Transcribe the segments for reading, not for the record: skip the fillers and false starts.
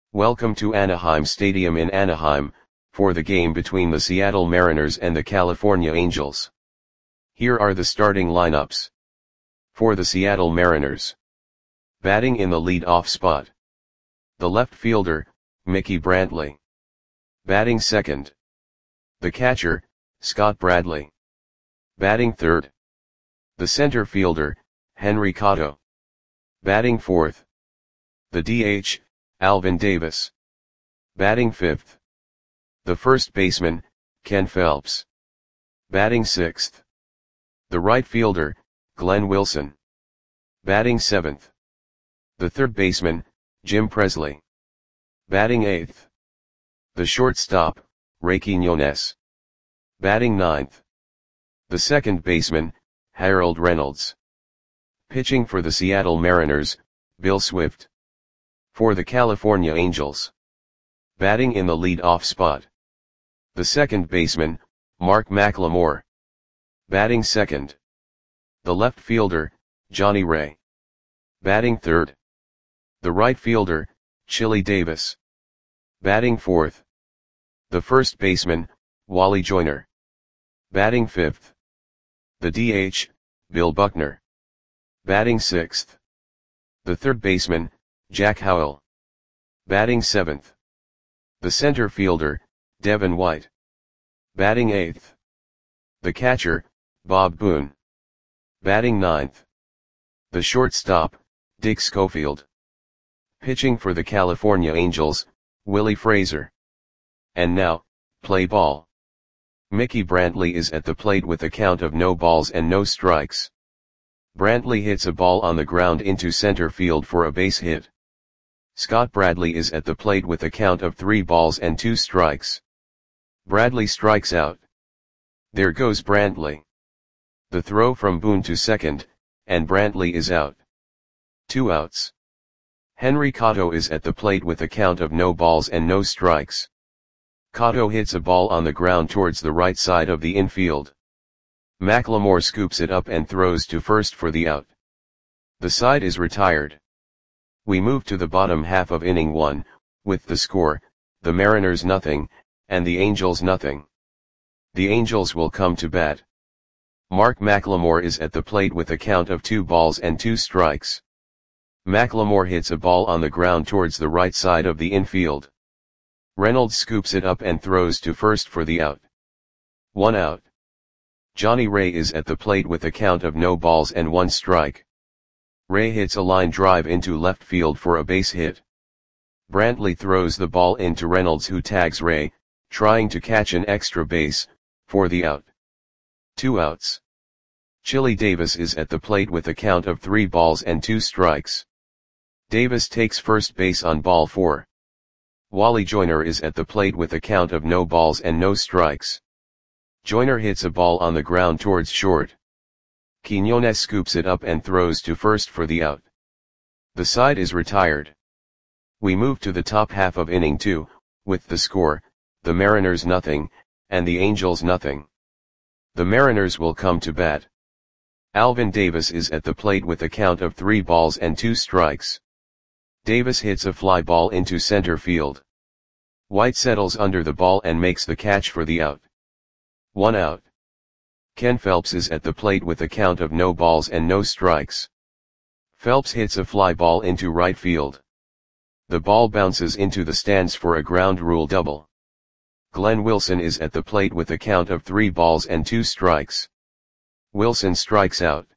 Welcome to Anaheim Stadium in Anaheim, for the game between the Seattle Mariners and the California Angels. Here are the starting lineups. For the Seattle Mariners. Batting in the lead-off spot. The left fielder, Mickey Brantley. Batting second. The catcher, Scott Bradley. Batting third. The center fielder, Henry Cotto. Batting fourth. The DH, Alvin Davis. Batting fifth. The first baseman, Ken Phelps. Batting sixth. The right fielder, Glenn Wilson. Batting seventh. The third baseman, Jim Presley. Batting eighth. The shortstop, Ray Quiñones. Batting ninth. The second baseman, Harold Reynolds. Pitching for the Seattle Mariners, Bill Swift. For the California Angels. Batting in the lead-off spot. The second baseman, Mark McLemore. Batting second. The left fielder, Johnny Ray. Batting third. The right fielder, Chili Davis. Batting fourth. The first baseman, Wally Joyner. Batting fifth. The DH, Bill Buckner. Batting sixth. The third baseman, Jack Howell. Batting seventh. The center fielder, Devin White. Batting eighth. The catcher, Bob Boone. Batting ninth. The shortstop, Dick Schofield. Pitching for the California Angels, Willie Fraser. And now, play ball. Mickey Brantley is at the plate with a count of no balls and no strikes. Brantley hits a ball on the ground into center field for a base hit. Scott Bradley is at the plate with a count of 3 balls and 2 strikes. Bradley strikes out. There goes Brantley. The throw from Boone to second, and Brantley is out. 2 outs. Henry Cotto is at the plate with a count of no balls and no strikes. Cotto hits a ball on the ground towards the right side of the infield. McLemore scoops it up and throws to first for the out. The side is retired. We move to the bottom half of inning 1, with the score, the Mariners nothing, and the Angels nothing. The Angels will come to bat. Mark McLemore is at the plate with a count of 2 balls and 2 strikes. McLemore hits a ball on the ground towards the right side of the infield. Reynolds scoops it up and throws to first for the out. 1 out. Johnny Ray is at the plate with a count of no balls and 1 strike. Ray hits a line drive into left field for a base hit. Brantley throws the ball into Reynolds, who tags Ray, trying to catch an extra base, for the out. 2 outs. Chili Davis is at the plate with a count of 3 balls and 2 strikes. Davis takes first base on ball 4. Wally Joyner is at the plate with a count of no balls and no strikes. Joyner hits a ball on the ground towards short. Quiñones scoops it up and throws to first for the out. The side is retired. We move to the top half of inning 2, with the score, the Mariners nothing, and the Angels nothing. The Mariners will come to bat. Alvin Davis is at the plate with a count of 3 balls and 2 strikes. Davis hits a fly ball into center field. White settles under the ball and makes the catch for the out. 1 out. Ken Phelps is at the plate with a count of no balls and no strikes. Phelps hits a fly ball into right field. The ball bounces into the stands for a ground rule double. Glenn Wilson is at the plate with a count of 3 balls and 2 strikes. Wilson strikes out.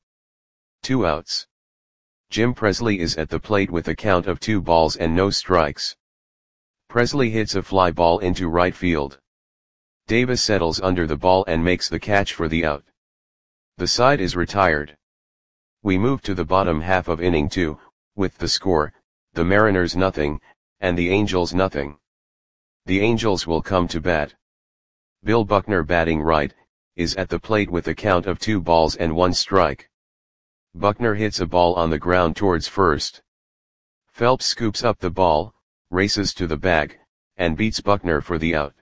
2 outs. Jim Presley is at the plate with a count of 2 balls and no strikes. Presley hits a fly ball into right field. Davis settles under the ball and makes the catch for the out. The side is retired. We move to the bottom half of inning 2, with the score, the Mariners nothing, and the Angels nothing. The Angels will come to bat. Bill Buckner, batting right, is at the plate with a count of 2 balls and 1 strike. Buckner hits a ball on the ground towards first. Phelps scoops up the ball, races to the bag, and beats Buckner for the out.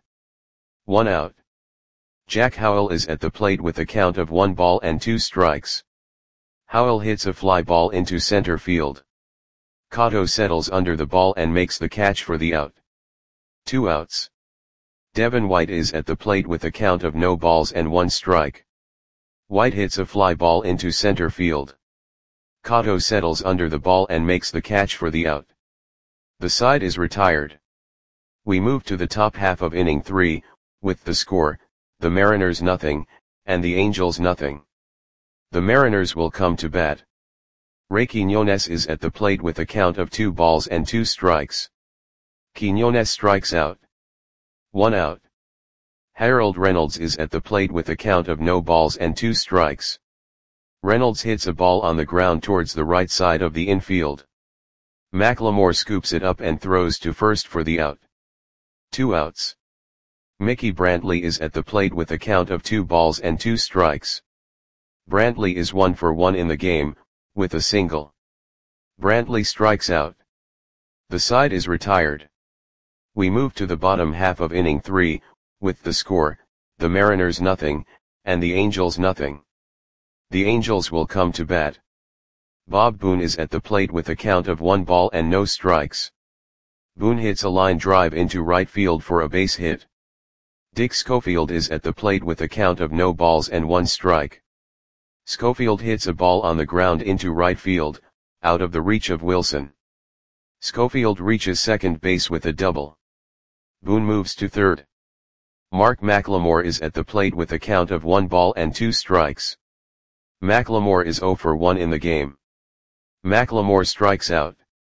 1 out. Jack Howell is at the plate with a count of 1 ball and 2 strikes. Howell hits a fly ball into center field. Cotto settles under the ball and makes the catch for the out. 2 outs. Devin White is at the plate with a count of no balls and 1 strike. White hits a fly ball into center field. Cotto settles under the ball and makes the catch for the out. The side is retired. We move to the top half of inning 3, with the score, the Mariners nothing, and the Angels nothing. The Mariners will come to bat. Ray Quiñones is at the plate with a count of 2 balls and 2 strikes. Quiñones strikes out. 1 out. Harold Reynolds is at the plate with a count of no balls and 2 strikes. Reynolds hits a ball on the ground towards the right side of the infield. McLemore scoops it up and throws to first for the out. 2 outs. Mickey Brantley is at the plate with a count of 2 balls and 2 strikes. Brantley is 1 for 1 in the game, with a single. Brantley strikes out. The side is retired. We move to the bottom half of inning 3, with the score, the Mariners nothing, and the Angels nothing. The Angels will come to bat. Bob Boone is at the plate with a count of 1 ball and no strikes. Boone hits a line drive into right field for a base hit. Dick Schofield is at the plate with a count of no balls and 1 strike. Schofield hits a ball on the ground into right field, out of the reach of Wilson. Schofield reaches second base with a double. Boone moves to third. Mark McLemore is at the plate with a count of 1 ball and 2 strikes. McLemore is 0 for 1 in the game. McLemore strikes out.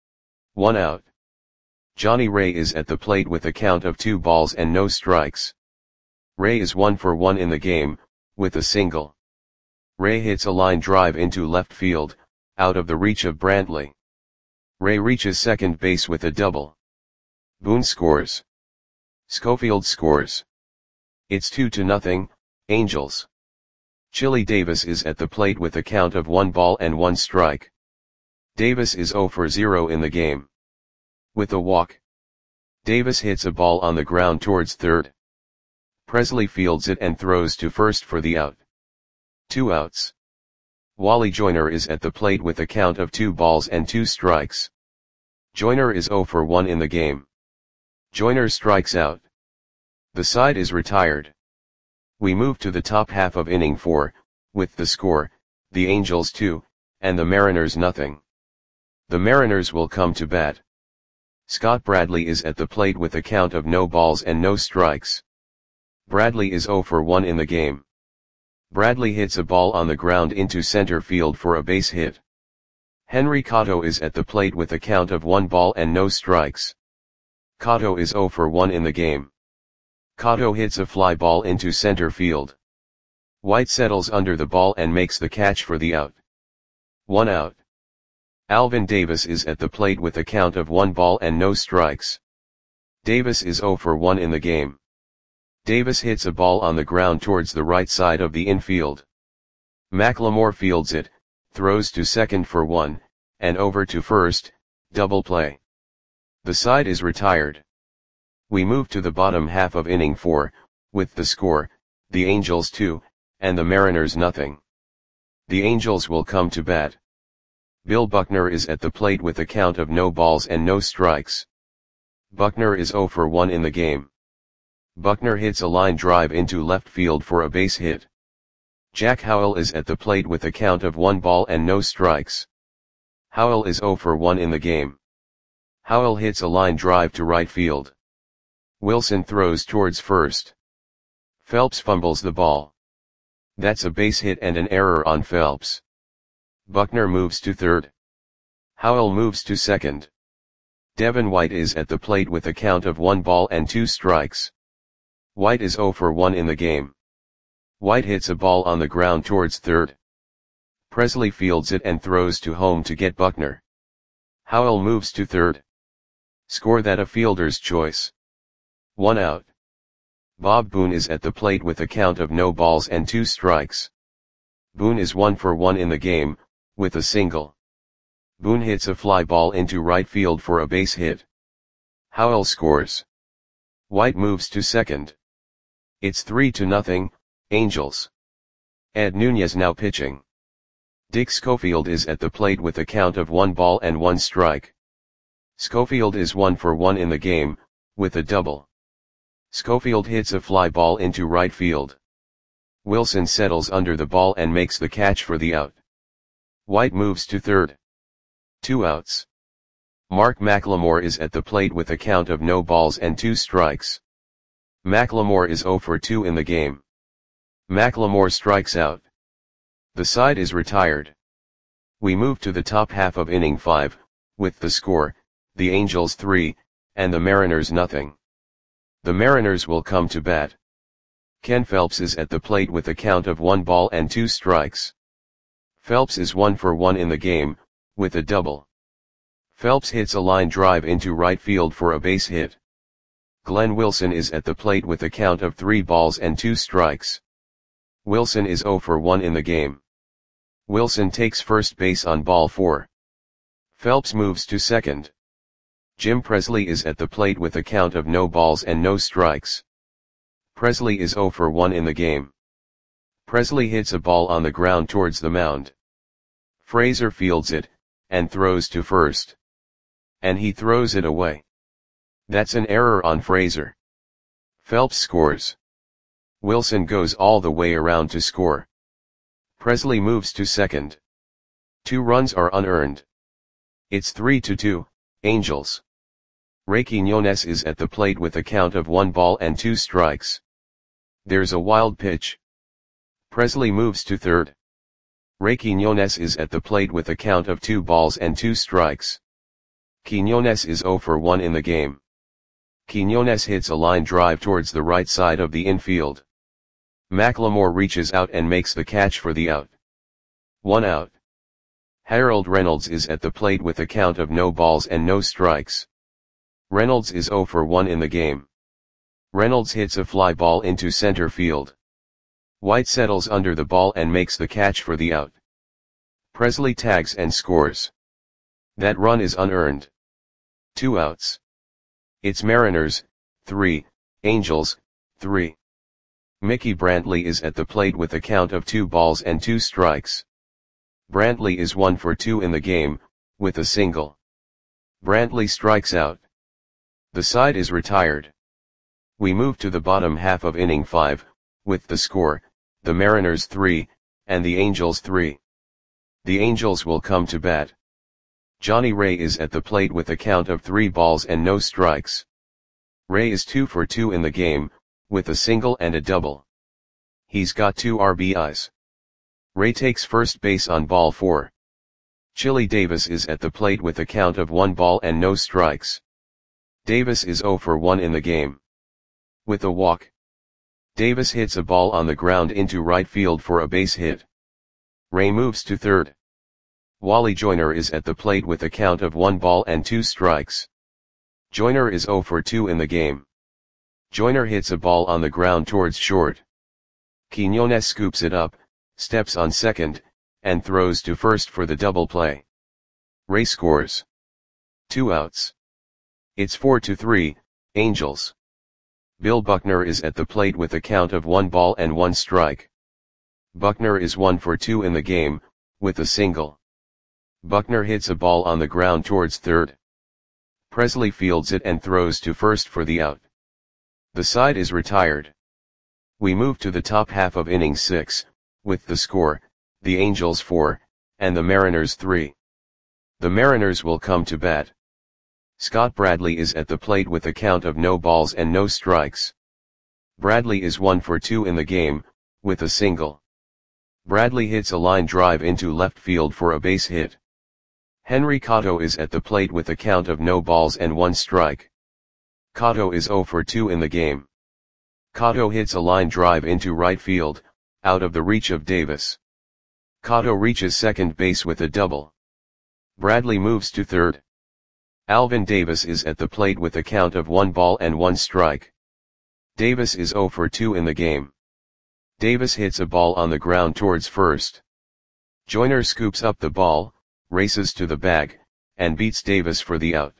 1 out. Johnny Ray is at the plate with a count of 2 balls and no strikes. Ray is 1 for 1 in the game, with a single. Ray hits a line drive into left field, out of the reach of Brantley. Ray reaches second base with a double. Boone scores. Schofield scores. It's 2-0, Angels. Chili Davis is at the plate with a count of 1 ball and 1 strike. Davis is 0 for 0 in the game. With a walk. Davis hits a ball on the ground towards third. Presley fields it and throws to first for the out. 2 outs. Wally Joyner is at the plate with a count of 2 balls and 2 strikes. Joyner is 0 for 1 in the game. Joyner strikes out. The side is retired. We move to the top half of inning 4, with the score, the Angels 2, and the Mariners nothing. The Mariners will come to bat. Scott Bradley is at the plate with a count of no balls and no strikes. Bradley is 0 for 1 in the game. Bradley hits a ball on the ground into center field for a base hit. Henry Cotto is at the plate with a count of 1 ball and no strikes. Cotto is 0 for 1 in the game. Cotto hits a fly ball into center field. White settles under the ball and makes the catch for the out. 1 out. Alvin Davis is at the plate with a count of 1 ball and no strikes. Davis is 0 for 1 in the game. Davis hits a ball on the ground towards the right side of the infield. McLemore fields it, throws to second for 1, and over to first, double play. The side is retired. We move to the bottom half of inning 4, with the score, the Angels 2, and the Mariners nothing. The Angels will come to bat. Bill Buckner is at the plate with a count of no balls and no strikes. Buckner is 0 for 1 in the game. Buckner hits a line drive into left field for a base hit. Jack Howell is at the plate with a count of 1 ball and no strikes. Howell is 0 for 1 in the game. Howell hits a line drive to right field. Wilson throws towards first. Phelps fumbles the ball. That's a base hit and an error on Phelps. Buckner moves to third. Howell moves to second. Devin White is at the plate with a count of 1 ball and 2 strikes. White is 0 for 1 in the game. White hits a ball on the ground towards third. Presley fields it and throws to home to get Buckner. Howell moves to third. Score that a fielder's choice. 1 out. Bob Boone is at the plate with a count of no balls and 2 strikes. Boone is 1 for 1 in the game, with a single. Boone hits a fly ball into right field for a base hit. Howell scores. White moves to second. It's 3-0, Angels. Ed Nunez now pitching. Dick Schofield is at the plate with a count of 1 ball and 1 strike. Schofield is 1 for 1 in the game, with a double. Schofield hits a fly ball into right field. Wilson settles under the ball and makes the catch for the out. White moves to third. 2 outs. Mark McLemore is at the plate with a count of no balls and 2 strikes. McLemore is 0 for 2 in the game. McLemore strikes out. The side is retired. We move to the top half of inning 5, with the score, the Angels 3, and the Mariners nothing. The Mariners will come to bat. Ken Phelps is at the plate with a count of 1 ball and 2 strikes. Phelps is 1 for 1 in the game, with a double. Phelps hits a line drive into right field for a base hit. Glenn Wilson is at the plate with a count of 3 balls and 2 strikes. Wilson is 0 for 1 in the game. Wilson takes first base on ball 4. Phelps moves to second. Jim Presley is at the plate with a count of no balls and no strikes. Presley is 0 for 1 in the game. Presley hits a ball on the ground towards the mound. Frazier fields it, and throws to first. And he throws it away. That's an error on Frazier. Phelps scores. Wilson goes all the way around to score. Presley moves to second. 2 runs are unearned. It's 3-2, Angels. Ray Quiñones is at the plate with a count of 1 ball and 2 strikes. There's a wild pitch. Presley moves to third. Ray Quiñones is at the plate with a count of 2 balls and 2 strikes. Quiñones is 0 for 1 in the game. Quiñones hits a line drive towards the right side of the infield. McLemore reaches out and makes the catch for the out. 1 out. Harold Reynolds is at the plate with a count of no balls and no strikes. Reynolds is 0 for 1 in the game. Reynolds hits a fly ball into center field. White settles under the ball and makes the catch for the out. Presley tags and scores. That run is unearned. 2 outs. It's Mariners, 3, Angels, 3. Mickey Brantley is at the plate with a count of 2 balls and 2 strikes. Brantley is 1 for 2 in the game, with a single. Brantley strikes out. The side is retired. We move to the bottom half of inning 5, with the score, the Mariners 3, and the Angels 3. The Angels will come to bat. Johnny Ray is at the plate with a count of 3 balls and no strikes. Ray is 2 for 2 in the game, with a single and a double. He's got 2 RBIs. Ray takes first base on ball 4. Chili Davis is at the plate with a count of 1 ball and no strikes. Davis is 0 for 1 in the game. With a walk. Davis hits a ball on the ground into right field for a base hit. Ray moves to third. Wally Joyner is at the plate with a count of 1 ball and 2 strikes. Joyner is 0 for 2 in the game. Joyner hits a ball on the ground towards short. Quiñones scoops it up, steps on second, and throws to first for the double play. Ray scores. 2 outs. It's 4-3, Angels. Bill Buckner is at the plate with a count of 1 ball and 1 strike. Buckner is 1 for 2 in the game, with a single. Buckner hits a ball on the ground towards third. Presley fields it and throws to first for the out. The side is retired. We move to the top half of inning 6, with the score, the Angels 4, and the Mariners 3. The Mariners will come to bat. Scott Bradley is at the plate with a count of no balls and no strikes. Bradley is 1 for 2 in the game, with a single. Bradley hits a line drive into left field for a base hit. Henry Cotto is at the plate with a count of no balls and 1 strike. Cotto is 0 for 2 in the game. Cotto hits a line drive into right field, out of the reach of Davis. Cotto reaches second base with a double. Bradley moves to third. Alvin Davis is at the plate with a count of 1 ball and 1 strike. Davis is 0 for 2 in the game. Davis hits a ball on the ground towards first. Joyner scoops up the ball, races to the bag, and beats Davis for the out.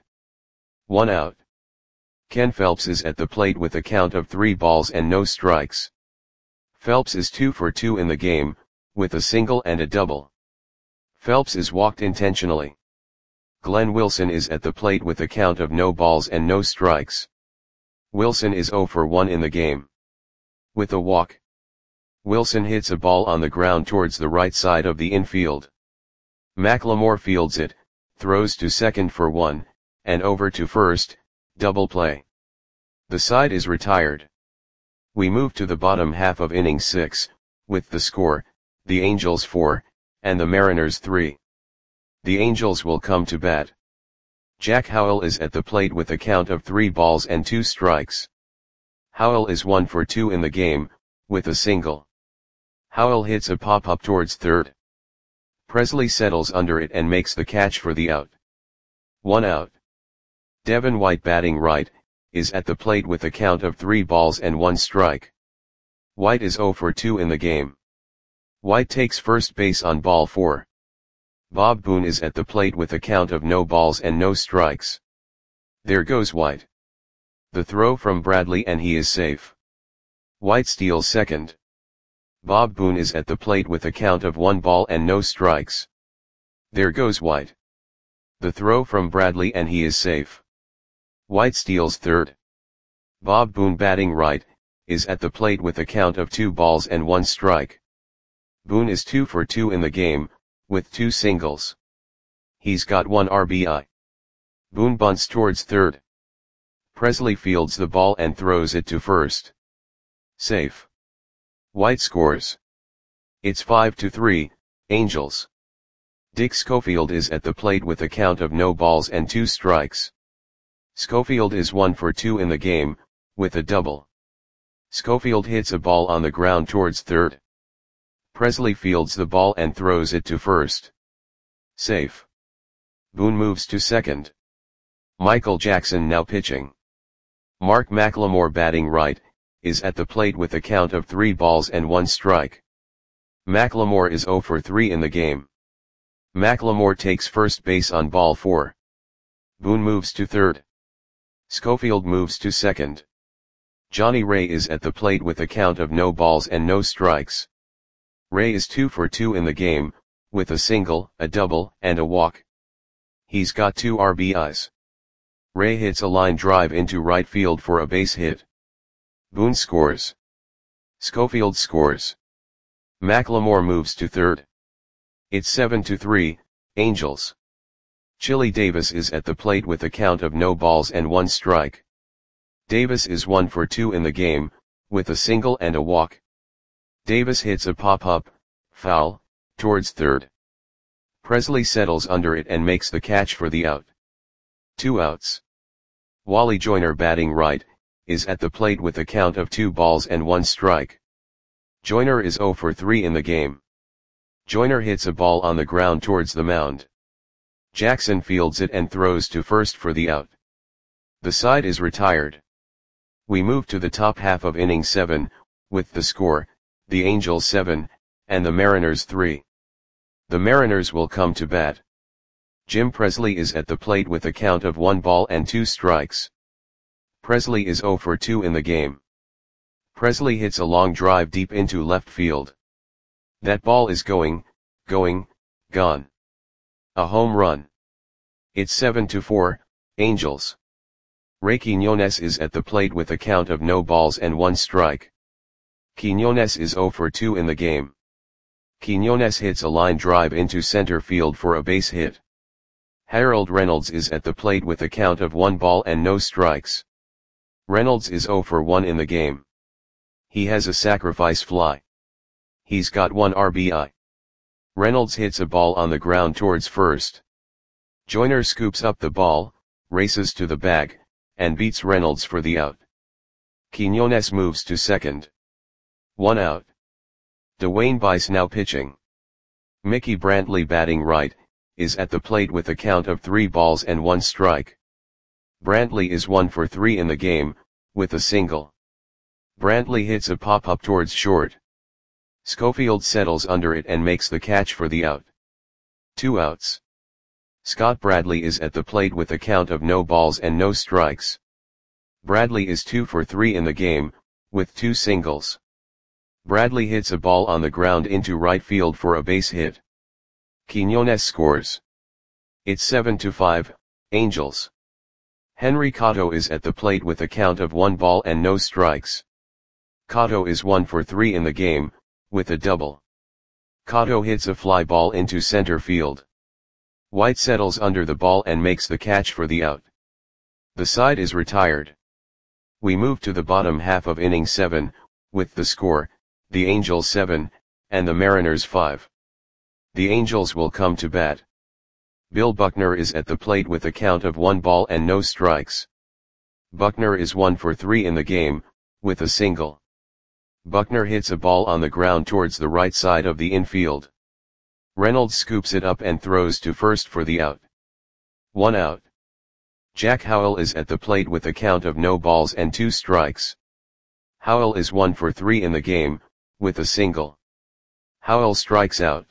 1 out. Ken Phelps is at the plate with a count of 3 balls and no strikes. Phelps is 2 for 2 in the game, with a single and a double. Phelps is walked intentionally. Glenn Wilson is at the plate with a count of no balls and no strikes. Wilson is 0 for 1 in the game. With a walk, Wilson hits a ball on the ground towards the right side of the infield. McLemore fields it, throws to second for 1, and over to first, double play. The side is retired. We move to the bottom half of inning 6, with the score, the Angels 4, and the Mariners 3. The Angels will come to bat. Jack Howell is at the plate with a count of 3 balls and 2 strikes. Howell is 1 for 2 in the game, with a single. Howell hits a pop-up towards third. Presley settles under it and makes the catch for the out. 1 out. Devin White, batting right, is at the plate with a count of 3 balls and 1 strike. White is 0 for 2 in the game. White takes first base on ball 4. Bob Boone is at the plate with a count of no balls and no strikes. There goes White. The throw from Bradley and he is safe. White steals second. Bob Boone is at the plate with a count of 1 ball and no strikes. There goes White. The throw from Bradley and he is safe. White steals third. Bob Boone, batting right, is at the plate with a count of 2 balls and 1 strike. Boone is 2 for 2 in the game, with 2 singles. He's got 1 RBI. Boone bunts towards third. Presley fields the ball and throws it to first. Safe. White scores. It's 5-3, Angels. Dick Schofield is at the plate with a count of no balls and 2 strikes. Schofield is 1 for 2 in the game, with a double. Schofield hits a ball on the ground towards third. Presley fields the ball and throws it to first. Safe. Boone moves to second. Michael Jackson now pitching. Mark McLemore, batting right, is at the plate with a count of 3 balls and 1 strike. McLemore is 0 for 3 in the game. McLemore takes first base on ball 4. Boone moves to third. Schofield moves to second. Johnny Ray is at the plate with a count of no balls and no strikes. Ray is 2 for 2 in the game, with a single, a double, and a walk. He's got 2 RBIs. Ray hits a line drive into right field for a base hit. Boone scores. Schofield scores. McLemore moves to third. It's 7-3, Angels. Chili Davis is at the plate with a count of no balls and 1 strike. Davis is 1 for 2 in the game, with a single and a walk. Davis hits a pop-up, foul, towards third. Presley settles under it and makes the catch for the out. 2 outs. Wally Joyner, batting right, is at the plate with a count of 2 balls and 1 strike. Joyner is 0 for 3 in the game. Joyner hits a ball on the ground towards the mound. Jackson fields it and throws to first for the out. The side is retired. We move to the top half of inning 7, with the score, the Angels 7, and the Mariners 3. The Mariners will come to bat. Jim Presley is at the plate with a count of 1 ball and 2 strikes. Presley is 0 for 2 in the game. Presley hits a long drive deep into left field. That ball is gone. A home run. It's 7-4, Angels. Ray Quiñones is at the plate with a count of no balls and 1 strike. Quiñones is 0 for 2 in the game. Quiñones hits a line drive into center field for a base hit. Harold Reynolds is at the plate with a count of 1 ball and no strikes. Reynolds is 0 for 1 in the game. He has a sacrifice fly. He's got 1 RBI. Reynolds hits a ball on the ground towards first. Joyner scoops up the ball, races to the bag, and beats Reynolds for the out. Quiñones moves to second. 1 out. Dwayne Bice now pitching. Mickey Brantley, batting right, is at the plate with a count of 3 balls and 1 strike. Brantley is 1 for 3 in the game, with a single. Brantley hits a pop-up towards short. Schofield settles under it and makes the catch for the out. 2 outs. Scott Bradley is at the plate with a count of no balls and no strikes. Bradley is 2 for 3 in the game, with 2 singles. Bradley hits a ball on the ground into right field for a base hit. Quiñones scores. It's 7-5, Angels. Henry Cotto is at the plate with a count of 1 ball and no strikes. Cotto is 1 for 3 in the game, with a double. Cotto hits a fly ball into center field. White settles under the ball and makes the catch for the out. The side is retired. We move to the bottom half of inning 7, with the score, the Angels 7, and the Mariners 5. The Angels will come to bat. Bill Buckner is at the plate with a count of 1 ball and no strikes. Buckner is 1 for 3 in the game, with a single. Buckner hits a ball on the ground towards the right side of the infield. Reynolds scoops it up and throws to first for the out. 1 out. Jack Howell is at the plate with a count of no balls and 2 strikes. Howell is 1 for 3 in the game, with a single. Howell strikes out.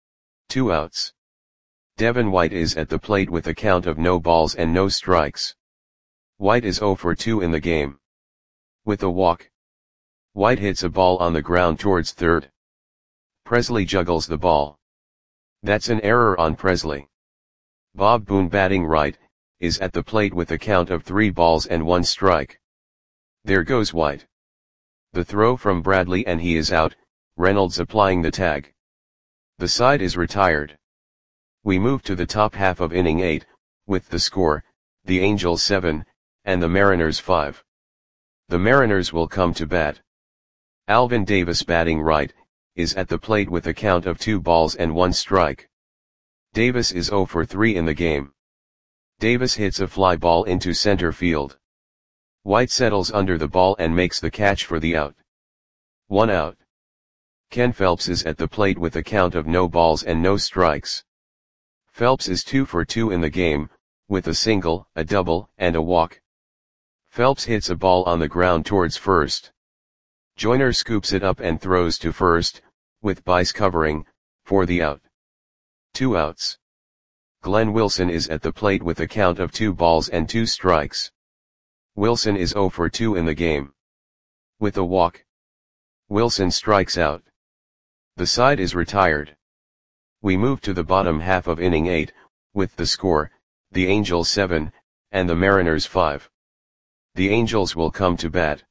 2 outs. Devin White is at the plate with a count of no balls and no strikes. White is 0 for 2 in the game. With a walk. White hits a ball on the ground towards third. Presley juggles the ball. That's an error on Presley. Bob Boone, batting right, is at the plate with a count of 3 balls and 1 strike. There goes White. The throw from Bradley and he is out, Reynolds applying the tag. The side is retired. We move to the top half of inning 8, with the score, the Angels 7, and the Mariners 5. The Mariners will come to bat. Alvin Davis, batting right, is at the plate with a count of 2 balls and 1 strike. Davis is 0 for 3 in the game. Davis hits a fly ball into center field. White settles under the ball and makes the catch for the out. 1 out. Ken Phelps is at the plate with a count of no balls and no strikes. Phelps is 2 for 2 in the game, with a single, a double, and a walk. Phelps hits a ball on the ground towards first. Joyner scoops it up and throws to first, with Bice covering, for the out. 2 outs. Glenn Wilson is at the plate with a count of 2 balls and 2 strikes. Wilson is 0 for 2 in the game. With a walk. Wilson strikes out. The side is retired. We move to the bottom half of inning 8, with the score, the Angels 7, and the Mariners 5. The Angels will come to bat.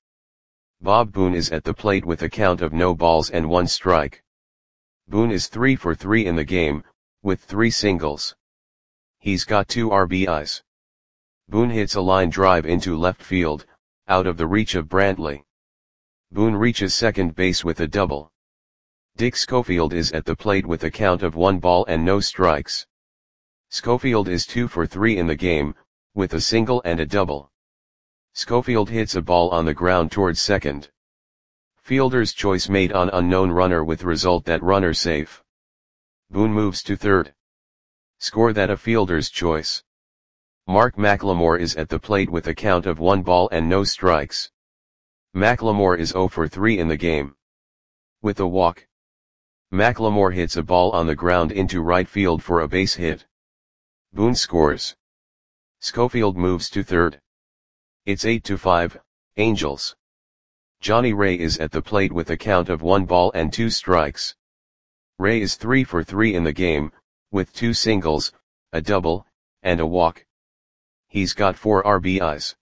Bob Boone is at the plate with a count of no balls and 1 strike. Boone is 3 for 3 in the game, with 3 singles. He's got 2 RBIs. Boone hits a line drive into left field, out of the reach of Brantley. Boone reaches second base with a double. Dick Schofield is at the plate with a count of 1 ball and no strikes. Schofield is 2 for 3 in the game, with a single and a double. Schofield hits a ball on the ground towards second. Fielder's choice made on unknown runner with result that runner safe. Boone moves to third. Score that a fielder's choice. Mark McLemore is at the plate with a count of 1 ball and no strikes. McLemore is 0 for 3 in the game. With a walk. McLemore hits a ball on the ground into right field for a base hit. Boone scores. Schofield moves to third. It's 8-5, Angels. Johnny Ray is at the plate with a count of 1 ball and 2 strikes. Ray is 3 for 3 in the game, with 2 singles, a double, and a walk. He's got 4 RBIs.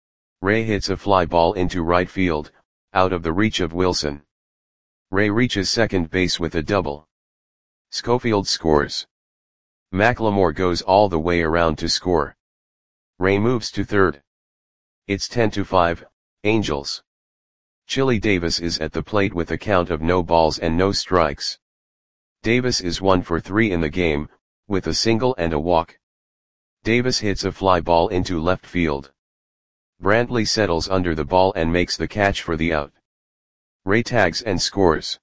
Ray hits a fly ball into right field, out of the reach of Wilson. Ray reaches second base with a double. Schofield scores. McLemore goes all the way around to score. Ray moves to third. It's 10-5, Angels. Chili Davis is at the plate with a count of no balls and no strikes. Davis is 1 for 3 in the game, with a single and a walk. Davis hits a fly ball into left field. Brantley settles under the ball and makes the catch for the out. Ray tags and scores.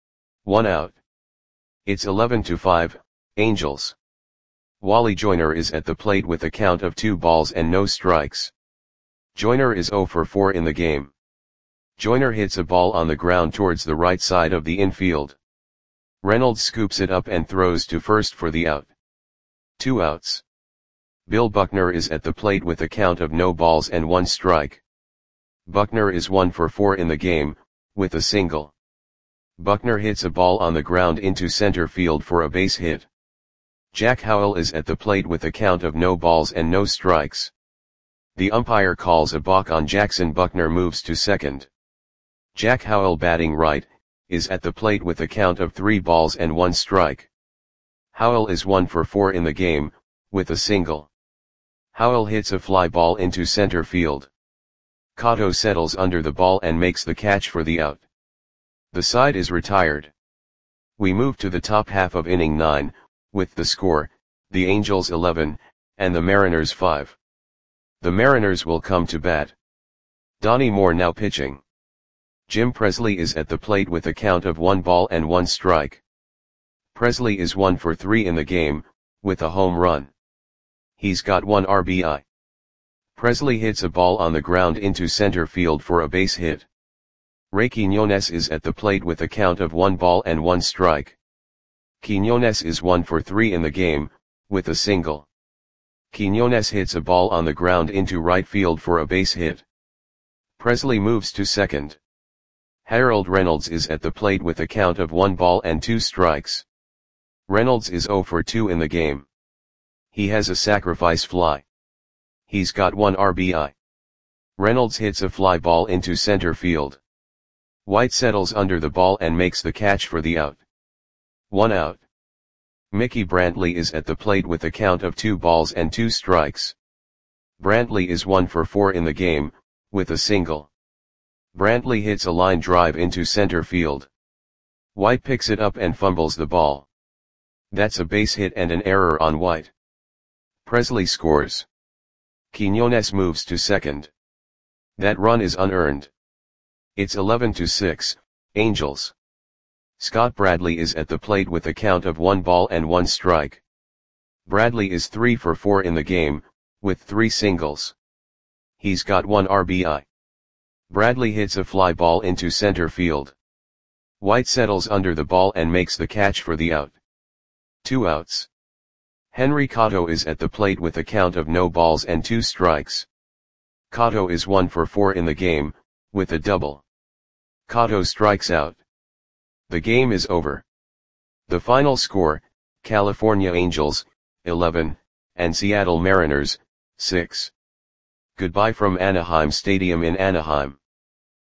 1 out. It's 11-5, Angels. Wally Joyner is at the plate with a count of 2 balls and no strikes. Joyner is 0 for 4 in the game. Joyner hits a ball on the ground towards the right side of the infield. Reynolds scoops it up and throws to first for the out. 2 outs. Bill Buckner is at the plate with a count of no balls and 1 strike. Buckner is 1 for 4 in the game, with a single. Buckner hits a ball on the ground into center field for a base hit. Jack Howell is at the plate with a count of no balls and no strikes. The umpire calls a balk on Jackson. Buckner moves to second. Jack Howell, batting right, is at the plate with a count of 3 balls and 1 strike. Howell is 1 for 4 in the game, with a single. Howell hits a fly ball into center field. Cotto settles under the ball and makes the catch for the out. The side is retired. We move to the top half of inning 9, with the score, the Angels 11, and the Mariners 5. The Mariners will come to bat. Donnie Moore now pitching. Jim Presley is at the plate with a count of 1 ball and 1 strike. Presley is 1 for 3 in the game, with a home run. He's got 1 RBI. Presley hits a ball on the ground into center field for a base hit. Ray Quiñones is at the plate with a count of 1 ball and 1 strike. Quiñones is 1 for 3 in the game, with a single. Quiñones hits a ball on the ground into right field for a base hit. Presley moves to second. Harold Reynolds is at the plate with a count of 1 ball and 2 strikes. Reynolds is 0 for 2 in the game. He has a sacrifice fly. He's got 1 RBI. Reynolds hits a fly ball into center field. White settles under the ball and makes the catch for the out. 1 out. Mickey Brantley is at the plate with a count of 2 balls and 2 strikes. Brantley is 1 for 4 in the game, with a single. Brantley hits a line drive into center field. White picks it up and fumbles the ball. That's a base hit and an error on White. Presley scores. Quiñones moves to second. That run is unearned. It's 11-6, Angels. Scott Bradley is at the plate with a count of 1 ball and 1 strike. Bradley is 3 for 4 in the game, with 3 singles. He's got 1 RBI. Bradley hits a fly ball into center field. White settles under the ball and makes the catch for the out. 2 outs. Henry Cotto is at the plate with a count of no balls and 2 strikes. Cotto is 1 for 4 in the game, with a double. Cotto strikes out. The game is over. The final score, California Angels, 11, and Seattle Mariners, 6. Goodbye from Anaheim Stadium in Anaheim.